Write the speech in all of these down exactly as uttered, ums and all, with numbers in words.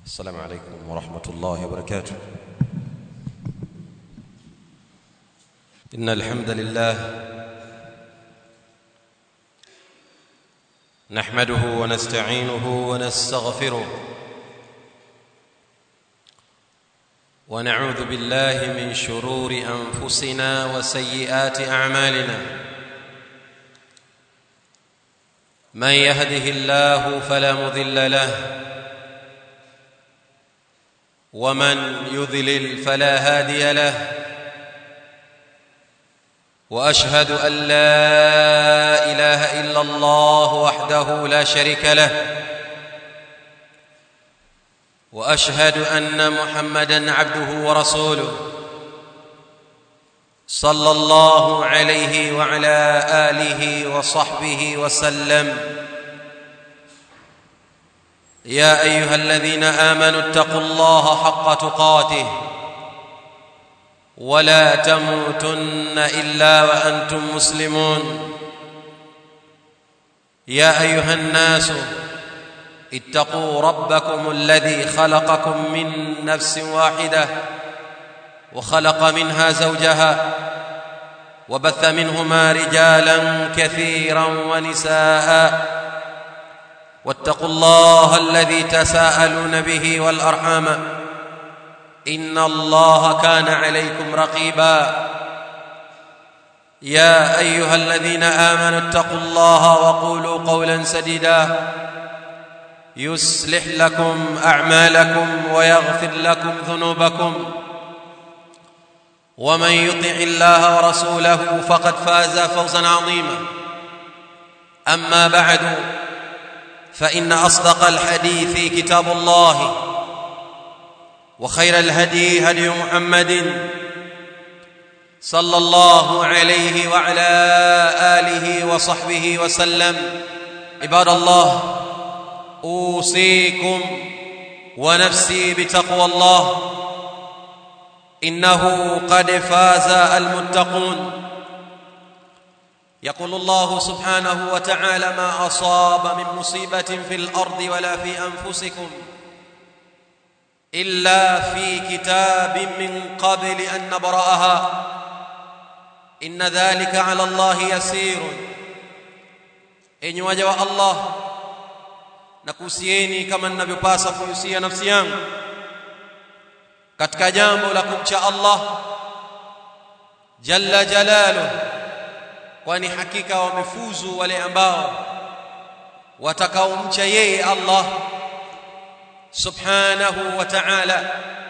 السلام عليكم ورحمة الله وبركاته. إن الحمد لله نحمده ونستعينه ونستغفره ونعوذ بالله من شرور أنفسنا وسيئات أعمالنا. من يهده الله فلا مضل له ومن يضلل فلا هادي له. وأشهد أن لا إله إلا الله وحده لا شريك له. وأشهد أن محمدًا عبده ورسوله صلى الله عليه وعلى آله وصحبه وسلم. يا أيها الذين آمنوا اتقوا الله حق تقاته ولا تموتن إلا وأنتم مسلمون. يا أيها الناس اتقوا ربكم الذي خلقكم من نفس واحدة وخلق منها زوجها وبث منهما رجالا كثيرا ونساء. واتقوا الله الذي تساءلون به والأرحام إن الله كان عليكم رقيبا. يا أيها الذين آمنوا اتقوا الله وقولوا قولا سديدا يصلح لكم أعمالكم ويغفر لكم ذنوبكم. ومن يطع الله ورسوله فقد فاز فوزا عظيما. أما بعد، فإن أصدق الحديث كتاب الله، وخير الهدي هدي محمد صلى الله عليه وعلى آله وصحبه وسلم. عباد الله، أوصيكم ونفسي بتقوى الله، إنه قد فاز المتقون. يقول الله سبحانه وتعالى: ما أصاب من مصيبة في الأرض ولا في أنفسكم إلا في كتاب من قبل أن نبرأها إن ذلك على الله يسير. Enyi waja wa Allah, nakuhusieni kama ninavyopasa kuhusia nafsi yangu katika jambo la kumcha Allah jalla jalaluhu, kwani hakika wamefuzu wale ambao watakaomcha yeye Allah subhanahu wa ta'ala.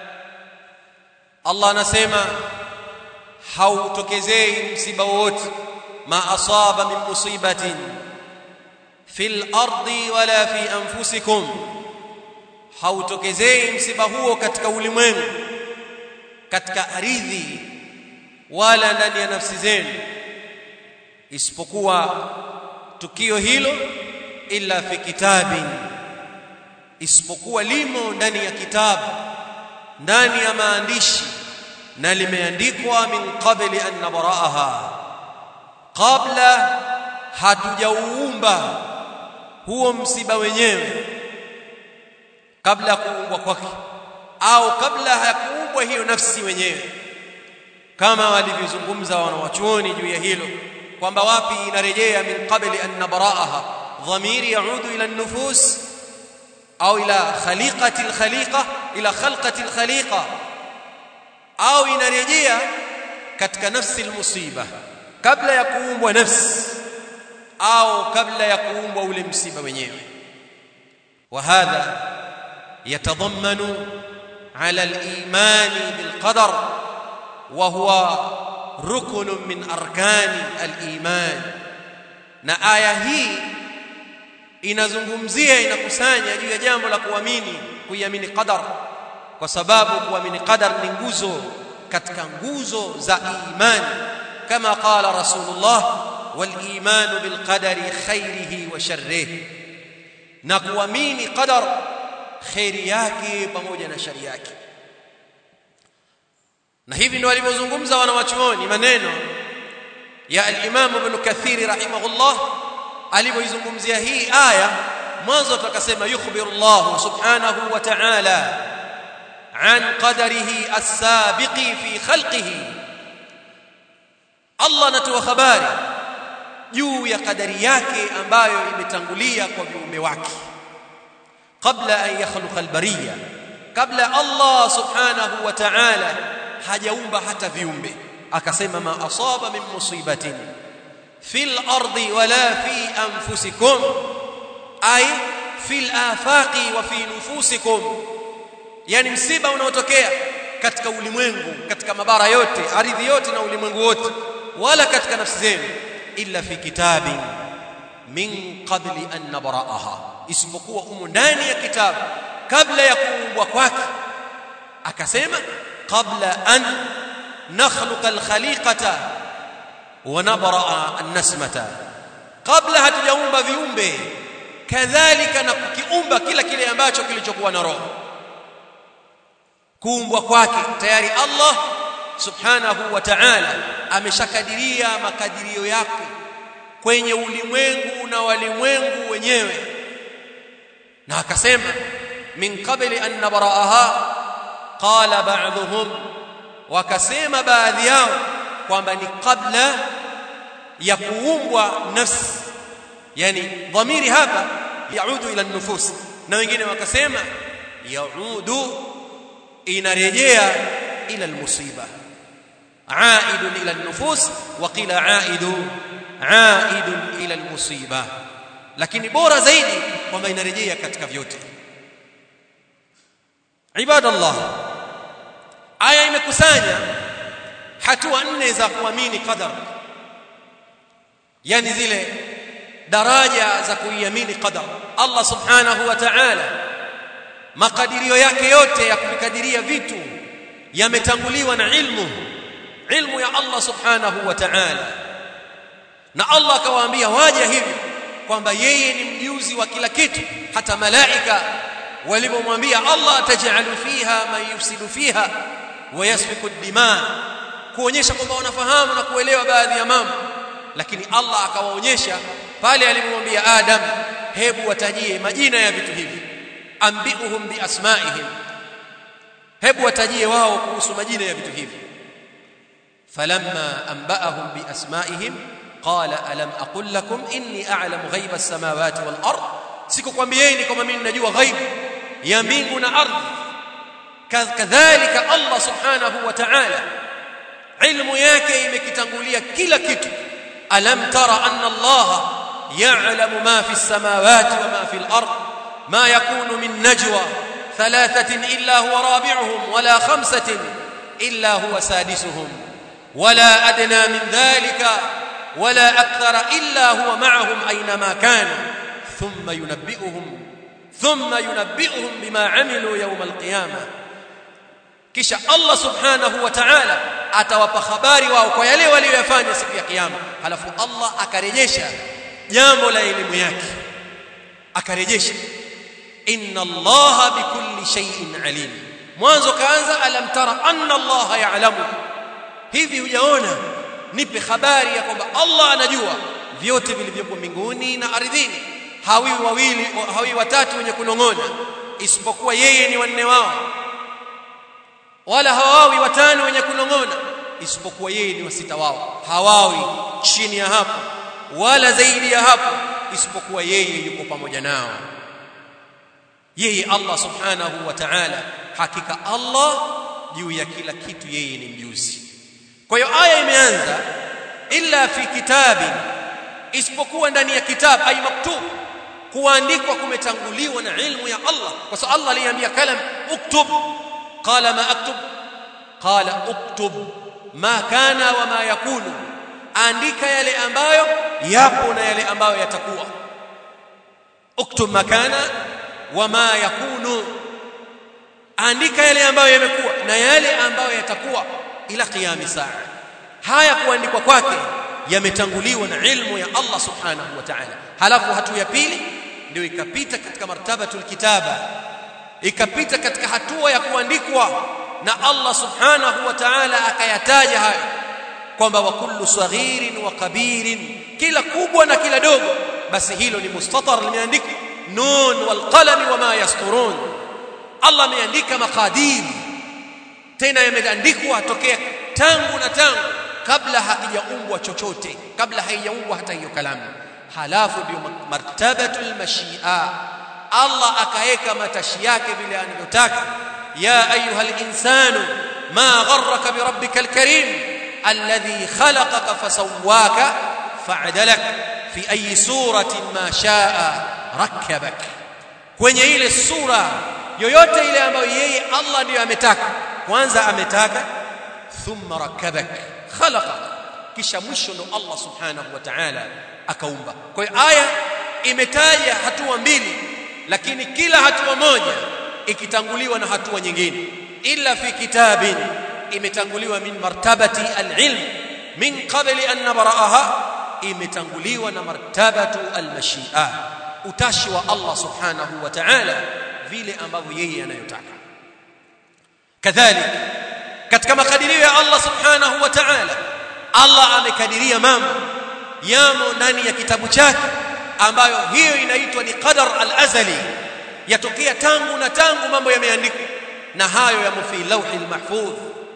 Allah anasema hautokezei msiba wote, ma asaba min musibatin fil ardi wala fi anfusikum, hautokezei msiba huo katika ulimwengu, katika ardhi, wala ndani ya nafsi zenu, isipokuwa tukio hilo illa fi kitabin, isipokuwa limo ndani ya kitabu, ndani ya maandishi, na limeandikwa min qabli an nabraaha, kabla hatujauumba huo msiba wenyewe, kabla ya kuumbwa kwake, au kabla hayakuumbwa hiyo nafsi wenyewe, kama walivyozungumza wanawachuoni juu ya hilo kwamba wapi inarejea min qabli an nabraaha, dhamiri yaudu ila an-nufus au ila khaliqati al-khaliqa, ila khalqati al-khaliqa, au inarejea katika nafsi al-musiba, kabla ya kuumbwa nafsi au kabla ya kuumbwa ule msiba wenyewe. Wa hadha yatadhammanu ala al-iman bil qadar wa huwa rukun min arkani al-iman. Na aya hii inazungumzia, inakusanya juu ya jambo la kuamini, kuiamini qadar, kwa sababu kuamini qadar ni nguzo katika nguzo za imani, kama qala Rasulullah: wal imanu bil qadari khairihi wa sharrihi, na kuamini qadar khairi yake pamoja na shari yake. Na hivi ndio walivyozungumza wanawachuoni maneno ya al-Imam Ibn Kathir rahimahullah alipoizungumzia hii aya mwanzo tukasema yukhbiru Allah subhanahu wa ta'ala an qadarihi as-sabiqi fi khalqihi, Allah anatoa habari juu ya kadari yake ambayo imetangulia kwa viumbe wake kabla an yakhluqa al-bariyya, kabla Allah subhanahu wa ta'ala hajaumba hata viumbe. Akasema ma asaba min musibatin fil ardi wala fi anfusikum ay fil afaqi wa fi nufusikum, yani msiba unaotokea katika ulimwengu, katika mabara yote, ardhi yote na ulimwengu wote, wala katika nafsi zenu, illa fi kitabin min qabli an nabra'aha, isipokuwa umo ndani ya kitabu kabla ya kuumbwa kwake. Akasema qabla an nakhluqa al-khaliqata wa nabra'a an-nasmata, kabla hatujaumba viumbe, kadhalika na kukiumba kila kile ambacho kilichokuwa na roho. Kuumbwa kwake tayari Allah subhanahu wa ta'ala ameshakadiria makadirio yake kwenye ulimwengu na walimwengu wenyewe. Na akasema min qabli an nabra'aha, qala ba'dhum, wakasema baadhi yao kwamba ni kabla ya kuumbwa nafsi, yani dhamiri hapa yaudu ila nufus, na wengine wakasema yaudu, inarejea ila almusiba, aidun ila nufus, wa qila aidu aidun ila almusiba, lakini bora zaidi kwamba inarejea katika vyote. Ibadallah, aya imekusanya hatua nne za kuamini qadar, yani zile daraja za kuiamini qadar. Allah subhanahu wa ta'ala makadirio yake yote ya kukadiria vitu yametanguliwa na ilmu, ilmu ya Allah subhanahu wa ta'ala. Na Allah akawaambia waja hivi kwamba yeye ni mjuzi wa kila kitu. Hata malaika walipomwambia Allah ataj'alu fiha man yufsidu fiha wa yasfiku ad-dima, kuonyesha kwamba wanafahamu na kuelewa baadhi ya mambo, lakini Allah akawaonyesha pale alipomwambia Adam, hebu watajie majina ya vitu hivi, ambiuhum bi asma'ihim, hebu watajie wao kuhusu majina ya vitu hivi. Falamma anba'ahum bi asma'ihim qala alam aqul lakum inni a'lamu ghaiba as-samawati wal ard, sikukwambieni kama mimi ninajua ghaibu ya mbingu na ardhi. Kadhalika Allah subhanahu wa ta'ala ilmu yake imekitangulia kila kitu. Alam tara anna Allah ya'lamu ma fi as-samawati wa ma fi al-ard, ma yakunu min najwa thalathatin illa huwa rabi'uhum wala khamsatin illa huwa sadisuhum wala adna min dhalika wala akthara illa huwa ma'ahum aynama kanu thumma yunabbi'uhum thumma yunabbi'uhum bima 'amilu yawm al-qiyamah. Kisha Allah subhanahu wa ta'ala atawapa habari wao kwa yale waliyofanya siku ya kiyama. Halafu Allah akarejesha jambo la elimu yake, akarejesha inna Allaha bikulli shay'in alim. Mwanzo kaanza alam tara anna Allaha ya'lamu, hivi hujaona, nipe habari ya kwamba Allah anajua vyote vilivyopo mbinguni na ardhini. Hawi wawili, hawi watatu wenye kunong'ona, isipokuwa yeye ni wanne wao, wala hawawi watano wenye kunong'ona isipokuwa yeye ni wasita wao, hawawi chini ya hapo wala zaidi ya hapo isipokuwa yeye yuko pamoja nao. Yeye Allah subhanahu wa ta'ala, hakika Allah juu ya kila kitu yeye ni mjuzi. Kwa hiyo aya imeanza illa fi kitabin, isipokuwa ndani ya kitabu, ay maktub, kuandikwa kumetanguliwa na ilmu ya Allah. Kwa sababu Allah aliambia kalam uktub, qala ma aktub, qala uktub ma kana wa ma yakunu, andika yale ambayo yapo na yale ambayo yatakuwa. Uktub ma kana wa ma yakunu, andika yale ambayo yamekuwa na yale ambayo yatakuwa ila qiyam saa. Haya kuandikwa kwake yametanguliwa na ilmu ya Allah subhanahu wa ta'ala. Halafu hatua ya pili ndio ikapita katika martabatul kitaba, ikapita katika hatua ya kuandikwa, na Allah subhanahu wa ta'ala akayataja hayo kwamba wa kullu saghirin wa kabirin, kila kubwa na kila dogo, basi hilo ni mustatar limeandikwa nun wal qalami wama yasturun. Allah ameandika maqadir, tena yameandikwa tokea tangu na tangu kabla hakijaumbwa chochote, kabla haijaumbwa hata hiyo kalamu. Halafu ndio martabatul mashia, Allah akaeka matashi yake vile anavyotaka. Ya ayyuhal insanu ma gharraka bi rabbikal karim alladhi khalaqaka fasawwaka fa'adalak fi ayi suratin ma shaa rakkabak. Kwenye ile sura yoyote ile ambayo yeye Allah ndiyo ametaka, kwanza ametaka, thumma rakkabak, khalaqa, kisha mwisho ndo Allah subhanahu wa ta'ala akaumba. Kwa hiyo aya imetaja hatua mbili, lakini kila hatua moja ikitanguliwa na hatua nyingine. Illa fi kitabin, imetanguliwa min martabati al-ilm min qabli an nabra'aha, imetanguliwa na martabatu al-mashia, utashi wa Allah subhanahu wa ta'ala vile ambavyo yeye anayotaka. Kadhalik katika makadirio ya Allah subhanahu wa ta'ala, Allah amekadiria mambo yamo ndani ya kitabu chake ambayo hiyo inaitwa ni qadar al-azali, yatokea tangu na tangu mambo yameandikwa, na hayo yamo fi lawhil mahfudh.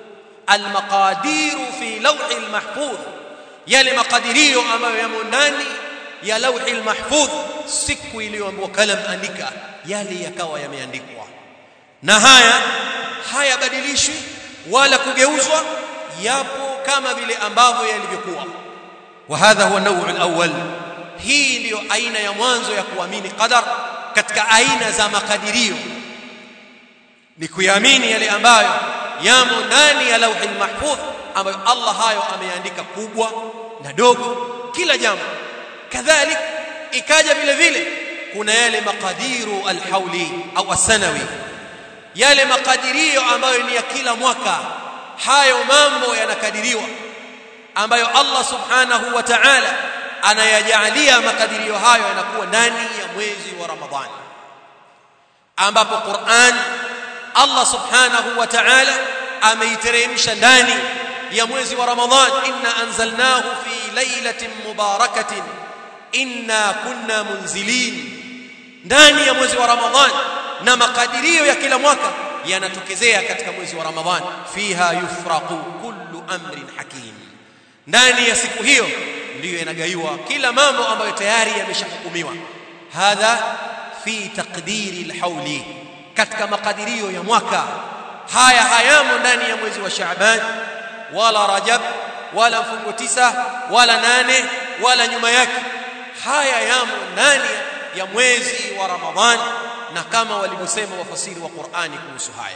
Al-maqadiru fi lawhil mahfudh, yale makadirio ambayo yamo ndani ya lawhil mahfudh, siku iliyoambiwa kalam andika, yale yakawa yameandikwa, na haya hayabadilishwi wala kugeuzwa, yapo kama vile ambavyo yalivyokuwa. Wa hadha huwa nawu al-awwal, hii ndio aina ya mwanzo ya kuamini qadar. Katika aina za makadirio ni kuamini yale ambayo yamo ndani ya lawhil mahfudh, ambayo Allah hayo ameandika kubwa na dogo, kila jambo. Kadhalik ikaja vile vile kuna yale makadiru al-hawli au as-sanawi, yale makadirio ambayo ni ya kila mwaka. Hayo mambo yanakadiriwa ambayo Allah subhanahu wa ta'ala anayajalia makadirio hayo yanakuwa ndani ya mwezi wa Ramadhani, ambapo Qur'an Allah subhanahu wa ta'ala ameiteremsha ndani ya mwezi wa Ramadhan. Inna anzalnahu fi laylatin mubarakatin inna kunna munzilin, ndani ya mwezi wa Ramadhan. Na makadirio ya kila mwaka yanatokezea katika mwezi wa Ramadhan. Fiha yufraqu kullu amrin hakim, ndani ya siku hiyo ndiyo yanagaiwa kila mambo ambayo tayari yameshahukumiwa. Hadha fi taqdiri al-hawli, katika makadirio ya mwaka. Haya hayamo ndani ya mwezi wa Shaaban wala Rajab wala mfungo tisa wala nane wala nyuma yake. Haya yamo ndani ya mwezi wa Ramadhan, na kama walivyosema wafasiri wa Qur'ani kuhusu haya.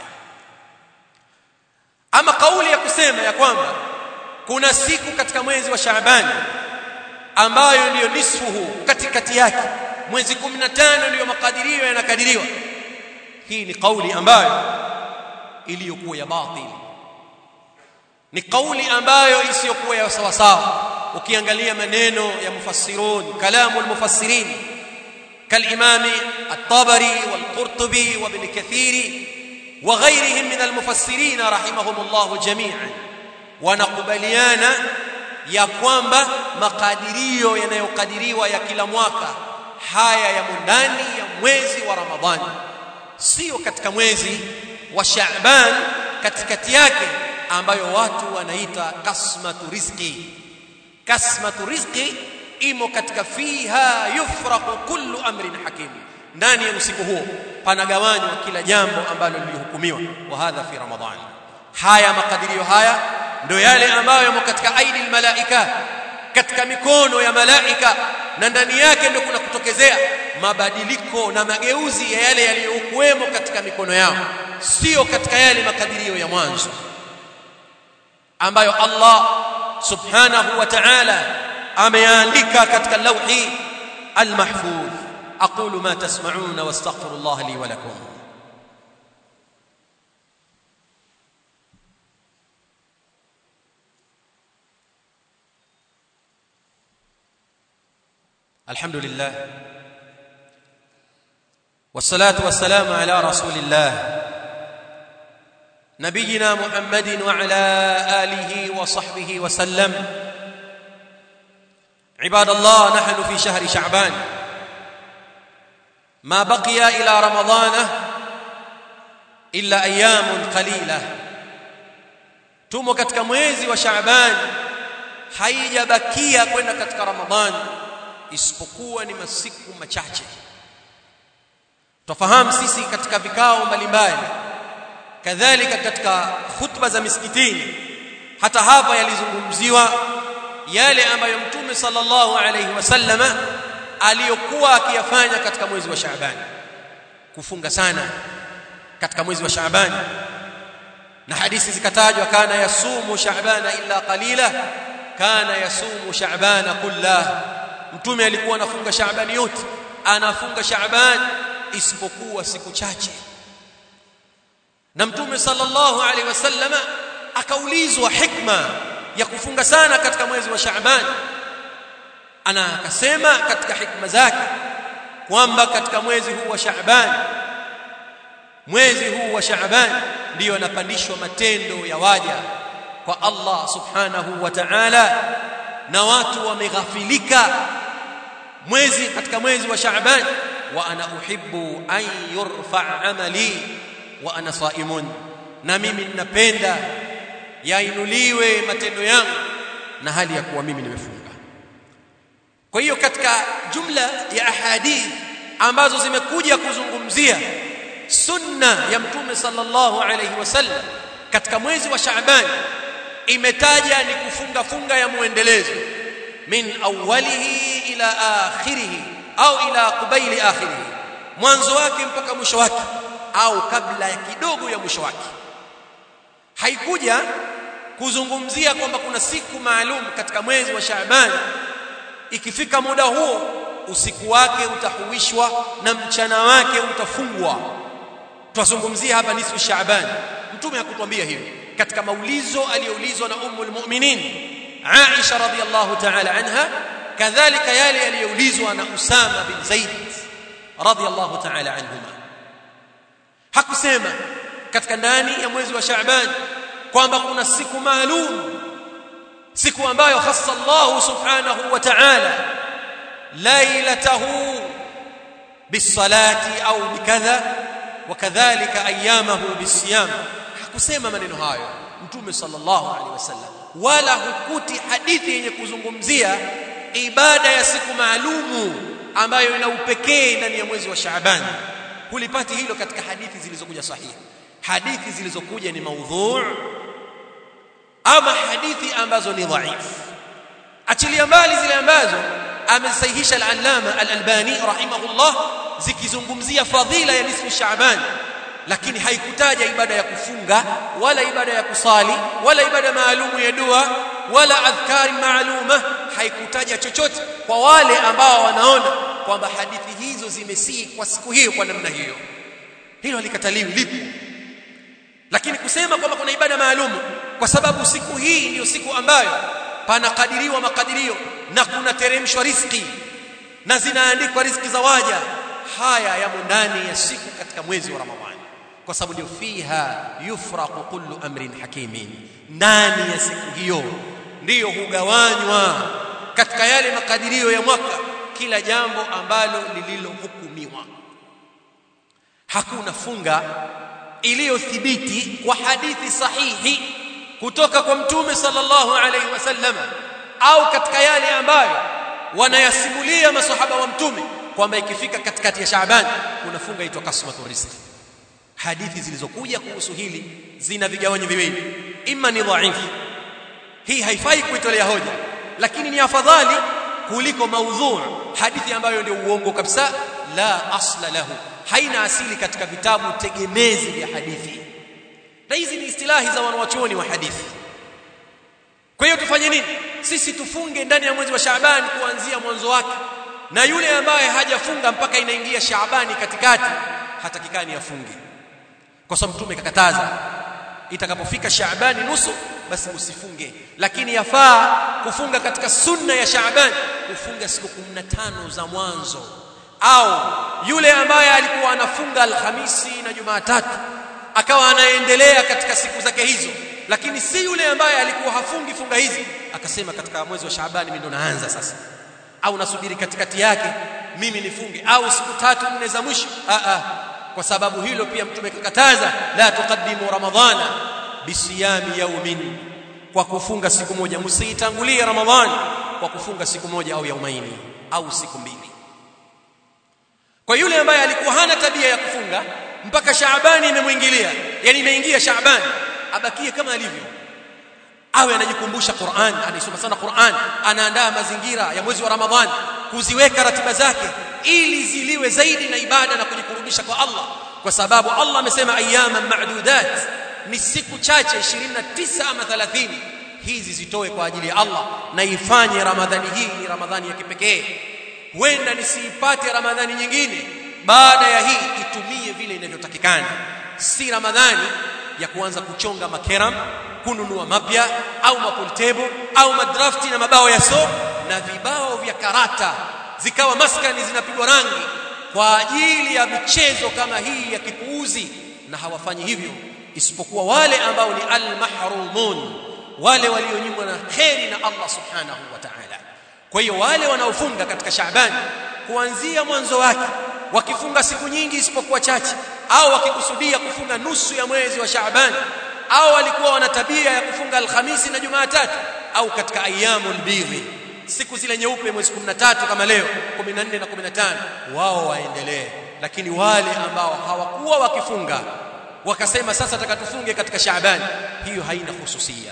Ama kauli ya kusema ya kwamba kuna siku katika mwezi wa Shaaban ambayo ndiyo nisfuhu, katikati yake mwezi kumi na tano ndiyo makadirio yanakadiriwa, hii ni kauli ambayo iliyokuwa ya batili, ni kauli ambayo isiyokuwa ya sawa sawa. Ukiangalia maneno ya mufassirun, kalamu almufassirin كالإمام الطبري والقرطبي وابن كثير وغيرهم من المفسرين رحمهم الله جميعا, wanakubaliana ya kwamba makadirio yanayokadiriwa ya kila mwaka haya ya ndani ya mwezi wa Ramadhani, sio katika mwezi wa Shaaban katikati yake, ambayo watu wanaita kasmatu rizqi. Kasmatu rizqi imo katika fiha yufraqu kullu amrin hakim, ndani ya usiku huo panagawanywa kila jambo ambalo lilihukumiwa. Wa hadha fi Ramadhan. Haya makadirio haya ndio yale ambayo yamo katika aidi almalaika, katika mikono ya malaika, na ndani yake ndio kuna kutokezea mabadiliko na mageuzi ya yale yaliyokuwemo katika mikono yao, sio katika yale makadirio ya mwanzo ambayo Allah subhanahu wa ta'ala ameandika katika lawhi al-mahfuz. aqulu ma tasma'una wastaghfirullah li wa lakum. alhamdulillah wassalatu wassalamu ala rasulillah nabiyina Muhammadin wa ala alihi wa sahbihi wa sallam. عباد الله, نحن في شهر شعبان, ma baqiya ila ramadhana illa ayamun qalila, tumo katika mwezi wa Shaaban, haijabakia kwenda katika Ramadhani isipokuwa ni masiku machache. Tufahamu sisi katika vikao mbalimbali, kadhalika katika khutba za misikitini, hata hapa yalizungumziwa yale ambayo Mtume sallallahu alayhi wasallama aliyokuwa akiyafanya katika mwezi wa Shaaban, kufunga sana katika mwezi wa Shaaban, na hadithi zikatajwa, kana yasumu Shaabana illa qalila, kana yasumu Shaabana kullah. Mtume alikuwa anafunga Shaaban yote, anafunga Shaaban isipokuwa siku chache. Na Mtume sallallahu alaihi wasallama akaulizwa hikma ya kufunga sana katika mwezi wa Shaaban, ana akasema katika hikma zake kwamba katika mwezi huu wa Shaaban, mwezi huu wa Shaaban ndio yanapandishwa matendo ya waja kwa Allah subhanahu wa ta'ala, na watu wameghafilika mwezi katika mwezi wa Shaaban. Wa ana uhibbu an yurfa amali wa ana saimun, na mimi ninapenda yainuliwe matendo yangu na hali ya kuwa mimi nimefunga. Kwa hiyo katika jumla ya ahadith ambazo zimekuja kuzungumzia sunna ya Mtume sallallahu alayhi wasallam katika mwezi wa Shaaban, imetaja ni kufunga funga ya muendelezo, min awwalihi ila akhirih au ila qubaili akhirih, mwanzo wake mpaka mwisho wake au kabla ya kidogo ya mwisho wake. Haikuja kuzungumzia kwamba kuna siku maalum katika mwezi wa Shaaban, ikifika muda huo usiku wake utahuishwa na mchana wake utafungwa. Tuzungumzia hapa nisfu Shaaban. Mtume hakutuambia hivi katika maulizo aliyoulizwa na ummul mu'minin Aisha radhiyallahu ta'ala anha, kadhalika yale aliyoulizwa na Usama bin Zaid radhiyallahu ta'ala anhuma. Hakusema katika ndani ya mwezi wa Shaaban kwamba kuna siku maalum, siku ambayo khassa Allah subhanahu wa ta'ala lailatahu bisalati au bikadha wakadhalika ayyamahu bisiyam. Hakusema maneno hayo Mtume sallallahu alaihi wasallam, wala hukuti hadithi yenye kuzungumzia ibada ya siku maalumu ambayo ina upekee ndani ya mwezi wa Shaaban. Hulipati hilo katika hadithi zilizokuja sahihi. Hadithi zilizokuja ni maudhu' ama hadithi ambazo ni dhaifu. Achilia mbali zile ambazo amesahihisha al-Allama al-Albani rahimahullah zikizungumzia fadhila ya nisfu Shaaban, lakini haikutaja ibada ya kufunga wala ibada ya kusali wala ibada maalumu ya dua wala adhkari maaluma, haikutaja chochote kwa wale ambao wanaona kwamba hadithi hizo zimesihi kwa siku hiyo kwa namna hiyo. Hilo halikataliwi, lipo. Lakini kusema kwamba kuna ibada maalumu kwa sababu siku hii ndio siku ambayo panakadiriwa makadirio na kuna teremshwa riziki na zinaandikwa riziki za waja, haya yamo ndani ya siku katika mwezi wa Ramadhani, kwa sababu ndio fiha yufraqu kullu amrin hakimin. Ndani ya siku hiyo ndiyo hugawanywa katika yale makadirio ya mwaka kila jambo ambalo lililohukumiwa. Hakuna funga iliyothibiti kwa hadithi sahihi kutoka kwa Mtume sallallahu alaihi wasallam au katika yale ambayo wanayasimulia masahaba wa Mtume kwamba ikifika katikati ya Shaaban kuna funga itwa kasmatur rizq. Hadithi zilizokuja kuhusu hili zina vigawanyo viwili, imma ni dhaifu, hii haifai kuitolea hoja, lakini ni afadhali kuliko maudhu', hadithi ambayo ndio uongo kabisa, la asla lahu, haina asili katika vitabu tegemezi vya hadithi. Na hizi ni istilahi za wanawachuoni wa hadithi. Kwa hiyo tufanye nini? Sisi tufunge ndani ya mwezi wa Shaaban kuanzia mwanzo wake, na yule ambaye hajafunga mpaka inaingia Shaabani katikati hatakikani afunge, kwa sababu Mtume kakataza itakapofika Shaabani nusu basi usifunge, lakini yafaa kufunga katika sunna ya Shaaban, kufunga siku kumi na tano za mwanzo. Au yule ambaye alikuwa anafunga Alhamisi na Jumatatu akawa anaendelea katika siku zake hizo, lakini si yule ambaye alikuwa hafungi funga hizi akasema katika mwezi wa Shaaban mimi ndo naanza sasa, au nasubiri katikati yake mimi nifunge au siku tatu nne za mwisho. a a kwa sababu hilo pia mtume kakataza, la tuqaddimu ramadhana bisiyami yawmin, kwa kufunga siku moja. Msiitangulie Ramadhani kwa kufunga siku moja au yaumaini au siku mbili. Kwa yule ambaye alikuwa hana tabia ya kufunga mpaka Shaabani imemwingilia, yani imeingia Shaabani, abakie kama alivyo, awe anajikumbusha Qur'an, anaisoma sana Qur'an, anaandaa mazingira ya mwezi wa Ramadhani, kuziweka ratiba zake ili ziliwe zaidi na ibada na kujikurubisha kwa Allah, kwa sababu Allah amesema ayyaman ma'dudat, ni siku chache ishirini na tisa ama thelathini, hizi zitoe kwa ajili ya Allah na ifanye Ramadhani hii ni Ramadhani ya kipekee. Huenda nisiipate Ramadhani nyingine baada ya hii, itumie vile inavyotakikana, si Ramadhani ya kuanza kuchonga makeram, kununua mapya au mapoltebo au madrafti na mabao ya so na vibao vya karata, zikawa maskani zinapigwa rangi kwa ajili ya michezo kama hii ya kipuuzi. Na hawafanyi hivyo isipokuwa wale ambao ni al-mahrumun, wale walionyimwa na kheri na Allah subhanahu wa ta'ala. Kwa hiyo wale wanaofunga katika Shaaban kuanzia mwanzo wake, wakifunga siku nyingi isipokuwa chache, au wakikusudia kufunga nusu ya mwezi wa Shaaban, au walikuwa wana tabia ya kufunga Alhamisi na Jumatatu, au katika ayyamul bidhi, siku zile nyeupe, mwezi kumi na tatu kama leo, kumi na nne na kumi na tano, wao waendelee. Lakini wale ambao hawakuwa wakifunga wakasema sasa takatufunge katika Shaaban, hiyo haina hususia.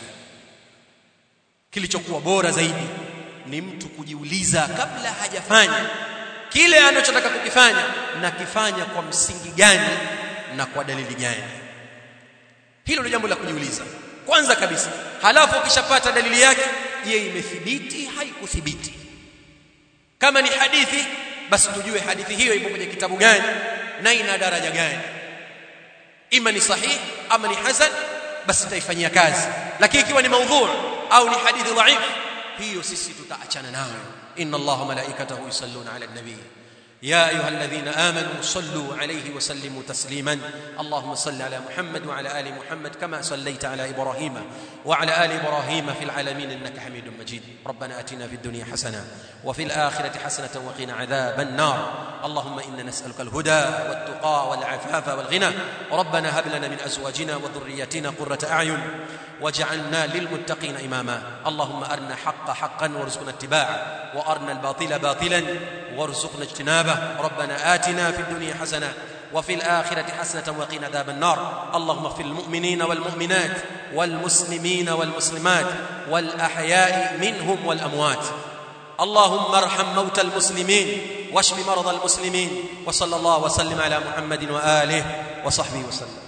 Kilichokuwa bora zaidi ni mtu kujiuliza kabla hajafanya kile anachotaka kukifanya, na kifanya kwa msingi gani na kwa dalili gani. Hilo ni jambo la kujiuliza kwanza kabisa. Halafu ukishapata dalili yake, je, imethibiti haikuthibiti? Kama ni hadithi, basi tujue hadithi hiyo ipo kwenye kitabu gani na ina daraja gani, ima ni sahihi ama ni hasan, basi tutaifanyia kazi. Lakini ikiwa ni maudhu' au ni hadithi dhaif, hiyo sisi tutaachana nayo. inna Allaha malaikatahu yusalluna ala an-nabi يا أيها الذين آمنوا صلوا عليه وسلموا تسليما. اللهم صل على محمد وعلى آل محمد كما صليت على إبراهيم وعلى آل إبراهيم في العالمين إنك حميد مجيد. ربنا آتنا في الدنيا حسنة وفي الآخرة حسنة وقنا عذاب النار. اللهم إنا نسألك الهدى والتقى والعفاف والغنى. ربنا هب لنا من أزواجنا وذرياتنا قرة أعين واجعلنا للمتقين إماما. اللهم أرنا حق حقا وارزقنا اتباعه، وأرنا الباطل باطلا وارزقنا اجتنابه. ربنا آتنا في الدنيا حسنة وفي الآخرة حسنة وقنا عذاب النار. اللهم اغفر للمؤمنين والمؤمنات والمسلمين والمسلمات والأحياء منهم والأموات. اللهم ارحم موتى المسلمين واشف مرضى المسلمين. وصلى الله وسلم على محمد وآله وصحبه وسلم.